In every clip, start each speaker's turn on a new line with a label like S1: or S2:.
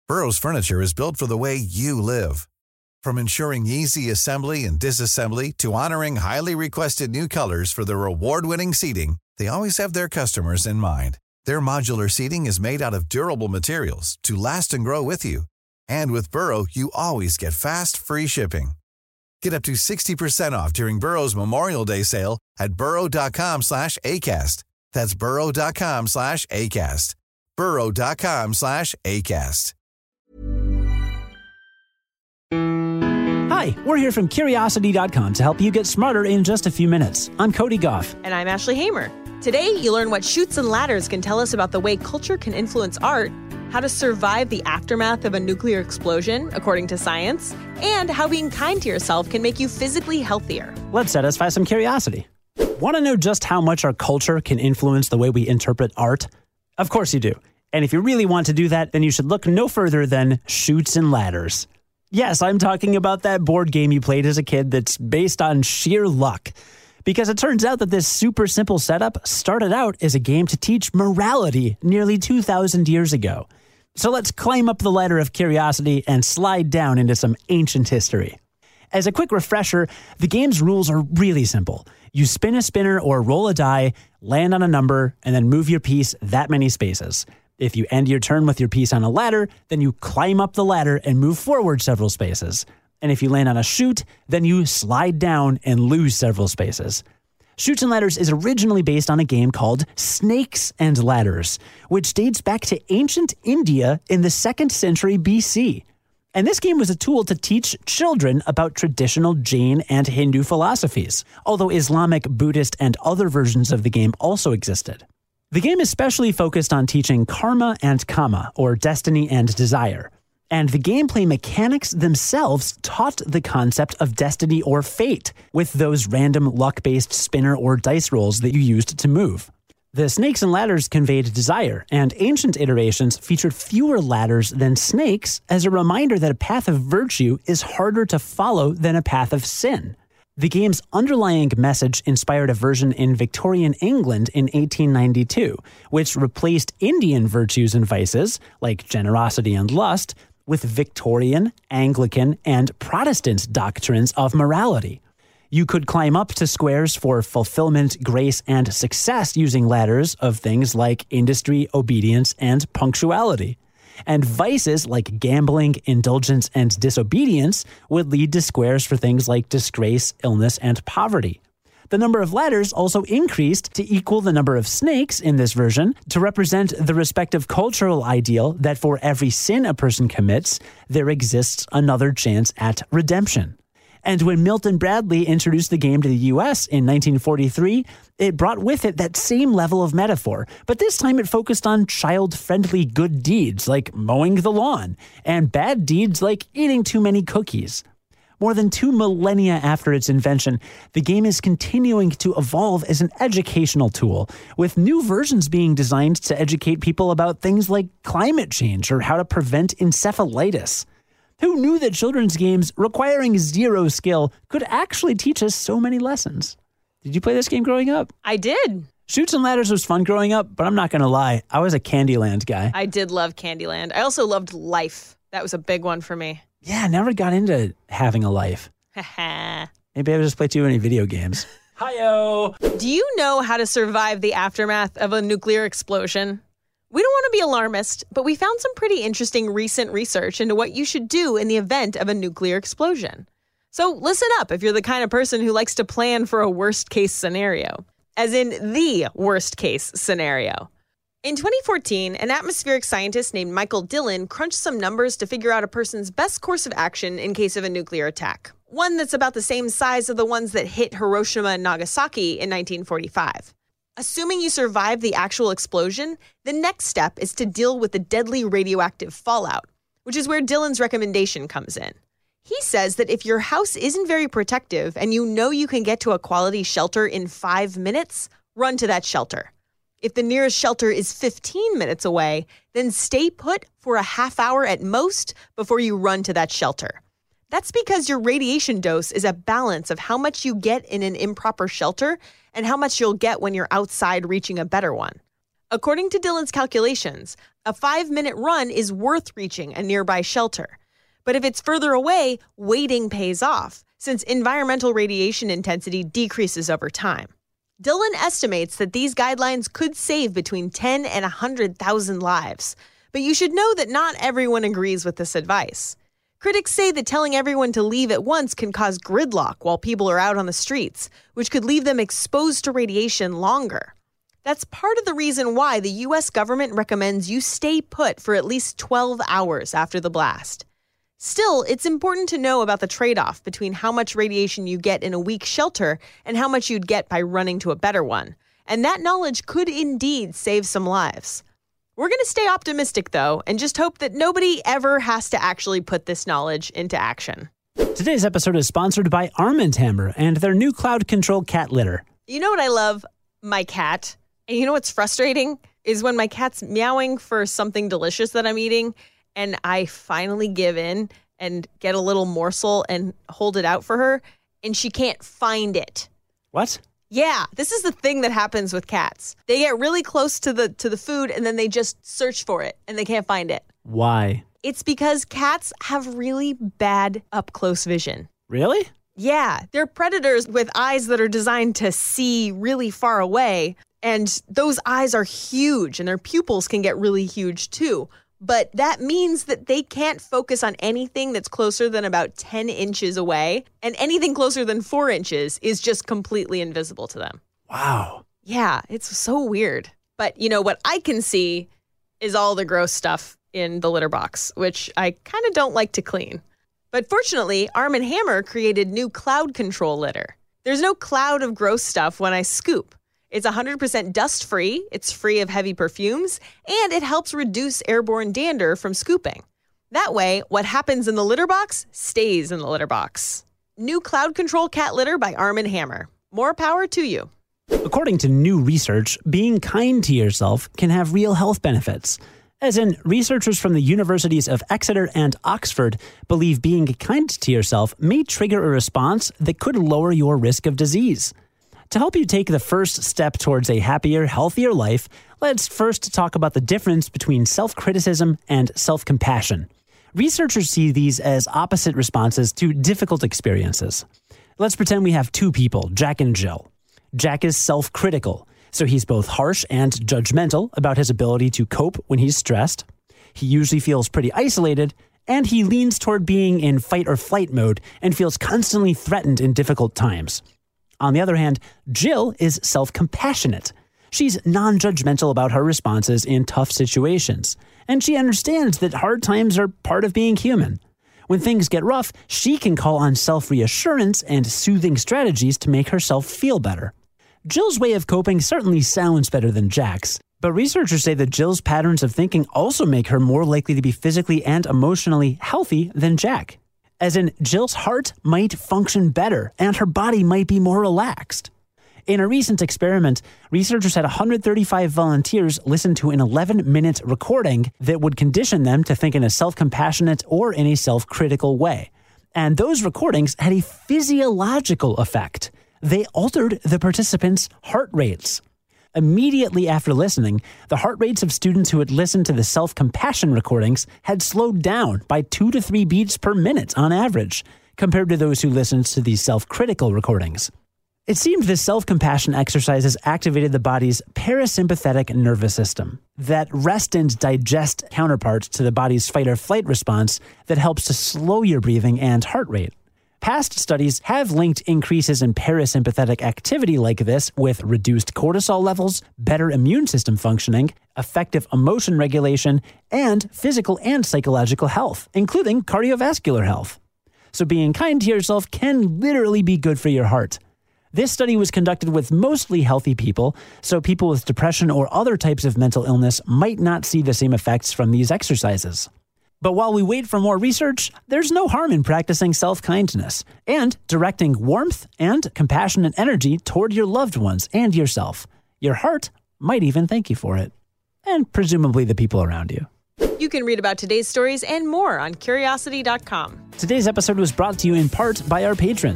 S1: Burrow's furniture is built for the way you live. From ensuring easy assembly and disassembly to honoring highly requested new colors for their award-winning seating, they always have their customers in mind. Their modular seating is made out of durable materials to last and grow with you. And with Burrow, you always get fast, free shipping. Get up to 60% off during Burrow's Memorial Day sale at burrow.com/ACAST. That's burrow.com/ACAST. burrow.com/ACAST.
S2: Hi, we're here from Curiosity.com to help you get smarter in just a few minutes. I'm Cody Goff.
S3: And I'm Ashley Hamer. Today, you learn what Chutes and Ladders can tell us about the way culture can influence art, how to survive the aftermath of a nuclear explosion, according to science, and how being kind to yourself can make you physically healthier.
S2: Let's satisfy some curiosity. Want to know just how much our culture can influence the way we interpret art? Of course you do. And if you really want to do that, then you should look no further than Chutes and Ladders. Yes, I'm talking about that board game you played as a kid that's based on sheer luck. Because it turns out that this super simple setup started out as a game to teach morality nearly 2,000 years ago. So let's climb up the ladder of curiosity and slide down into some ancient history. As a quick refresher, the game's rules are really simple. You spin a spinner or roll a die, land on a number, and then move your piece that many spaces. If you end your turn with your piece on a ladder, then you climb up the ladder and move forward several spaces. And if you land on a chute, then you slide down and lose several spaces. Chutes and Ladders is originally based on a game called Snakes and Ladders, which dates back to ancient India in the 2nd century BC. And this game was a tool to teach children about traditional Jain and Hindu philosophies, although Islamic, Buddhist, and other versions of the game also existed. The game especially focused on teaching karma and kama, or destiny and desire. And the gameplay mechanics themselves taught the concept of destiny or fate with those random luck-based spinner or dice rolls that you used to move. The Snakes and Ladders conveyed desire, and ancient iterations featured fewer ladders than snakes as a reminder that a path of virtue is harder to follow than a path of sin. The game's underlying message inspired a version in Victorian England in 1892, which replaced Indian virtues and vices, like generosity and lust, with Victorian, Anglican, and Protestant doctrines of morality. You could climb up to squares for fulfillment, grace, and success using ladders of things like industry, obedience, and punctuality. And vices like gambling, indulgence, and disobedience would lead to squares for things like disgrace, illness, and poverty. The number of ladders also increased to equal the number of snakes in this version to represent the respective cultural ideal that for every sin a person commits, there exists another chance at redemption. And when Milton Bradley introduced the game to the US in 1943, it brought with it that same level of metaphor, but this time it focused on child-friendly good deeds like mowing the lawn, and bad deeds like eating too many cookies. More than 2 millennia after its invention, the game is continuing to evolve as an educational tool, with new versions being designed to educate people about things like climate change or how to prevent encephalitis. Who knew that children's games requiring zero skill could actually teach us so many lessons? Did you play this game growing up?
S3: I did.
S2: Chutes and Ladders was fun growing up, but I'm not going to lie. I was a Candyland guy.
S3: I did love Candyland. I also loved Life. That was a big one for me.
S2: Yeah, I never got into having a life. Maybe I just play too many video games. Hi-yo!
S3: Do you know how to survive the aftermath of a nuclear explosion? We don't want to be alarmist, but we found some pretty interesting recent research into what you should do in the event of a nuclear explosion. So listen up if you're the kind of person who likes to plan for a worst-case scenario, as in the worst-case scenario. In 2014, an atmospheric scientist named Michael Dillon crunched some numbers to figure out a person's best course of action in case of a nuclear attack, one that's about the same size of the ones that hit Hiroshima and Nagasaki in 1945. Assuming you survive the actual explosion, the next step is to deal with the deadly radioactive fallout, which is where Dillon's recommendation comes in. He says that if your house isn't very protective and you know you can get to a quality shelter in 5 minutes, run to that shelter. If the nearest shelter is 15 minutes away, then stay put for a half hour at most before you run to that shelter. That's because your radiation dose is a balance of how much you get in an improper shelter and how much you'll get when you're outside reaching a better one. According to Dylan's calculations, a 5-minute run is worth reaching a nearby shelter. But if it's further away, waiting pays off, since environmental radiation intensity decreases over time. Dylan estimates that these guidelines could save between 10 and 100,000 lives. But you should know that not everyone agrees with this advice. Critics say that telling everyone to leave at once can cause gridlock while people are out on the streets, which could leave them exposed to radiation longer. That's part of the reason why the U.S. government recommends you stay put for at least 12 hours after the blast. Still, it's important to know about the trade-off between how much radiation you get in a weak shelter and how much you'd get by running to a better one. And that knowledge could indeed save some lives. We're going to stay optimistic, though, and just hope that nobody ever has to actually put this knowledge into action.
S2: Today's episode is sponsored by Arm & Hammer and their new cloud control cat litter.
S3: You know what I love? My cat. And you know what's frustrating? Is when my cat's meowing for something delicious that I'm eating, and I finally give in and get a little morsel and hold it out for her, and she can't find it.
S2: What?
S3: Yeah, this is the thing that happens with cats. They get really close to the food, and then they just search for it, and they can't find it.
S2: Why?
S3: It's because cats have really bad up-close vision.
S2: Really?
S3: Yeah, they're predators with eyes that are designed to see really far away, and those eyes are huge, and their pupils can get really huge too. But that means that they can't focus on anything that's closer than about 10 inches away, and anything closer than 4 inches is just completely invisible to them.
S2: Wow.
S3: Yeah, it's so weird. But, you know, what I can see is all the gross stuff in the litter box, which I kind of don't like to clean. But fortunately, Arm & Hammer created new cloud control litter. There's no cloud of gross stuff when I scoop. It's 100% dust-free, it's free of heavy perfumes, and it helps reduce airborne dander from scooping. That way, what happens in the litter box stays in the litter box. New Cloud Control Cat Litter by Arm & Hammer. More power to you.
S2: According to new research, being kind to yourself can have real health benefits. As in, researchers from the universities of Exeter and Oxford believe being kind to yourself may trigger a response that could lower your risk of disease. To help you take the first step towards a happier, healthier life, let's first talk about the difference between self-criticism and self-compassion. Researchers see these as opposite responses to difficult experiences. Let's pretend we have two people, Jack and Jill. Jack is self-critical, so he's both harsh and judgmental about his ability to cope when he's stressed. He usually feels pretty isolated, and he leans toward being in fight or flight mode and feels constantly threatened in difficult times. On the other hand, Jill is self-compassionate. She's non-judgmental about her responses in tough situations, and she understands that hard times are part of being human. When things get rough, she can call on self-reassurance and soothing strategies to make herself feel better. Jill's way of coping certainly sounds better than Jack's, but researchers say that Jill's patterns of thinking also make her more likely to be physically and emotionally healthy than Jack. As in, Jill's heart might function better and her body might be more relaxed. In a recent experiment, researchers had 135 volunteers listen to an 11-minute recording that would condition them to think in a self-compassionate or in a self-critical way. And those recordings had a physiological effect. They altered the participants' heart rates. Immediately after listening, the heart rates of students who had listened to the self-compassion recordings had slowed down by 2 to 3 beats per minute on average, compared to those who listened to the self-critical recordings. It seemed the self-compassion exercises activated the body's parasympathetic nervous system, that rest and digest counterpart to the body's fight or flight response that helps to slow your breathing and heart rate. Past studies have linked increases in parasympathetic activity like this with reduced cortisol levels, better immune system functioning, effective emotion regulation, and physical and psychological health, including cardiovascular health. So being kind to yourself can literally be good for your heart. This study was conducted with mostly healthy people, so people with depression or other types of mental illness might not see the same effects from these exercises. But while we wait for more research, there's no harm in practicing self-kindness and directing warmth and compassionate energy toward your loved ones and yourself. Your heart might even thank you for it, and presumably the people around you.
S3: You can read about today's stories and more on Curiosity.com.
S2: Today's episode was brought to you in part by our patrons.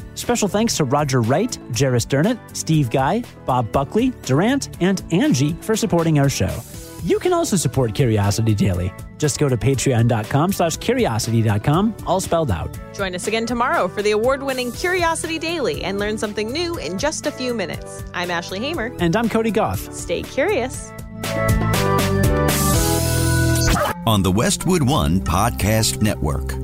S2: Special thanks to Roger Wright, Jairus Durnett, Steve Guy, Bob Buckley, Durant, and Angie for supporting our show. You can also support Curiosity Daily. Just go to patreon.com/curiosity.com, all spelled out.
S3: Join us again tomorrow for the award-winning Curiosity Daily and learn something new in just a few minutes. I'm Ashley Hamer.
S2: And I'm Cody Goff.
S3: Stay curious.
S4: On the Westwood One Podcast Network.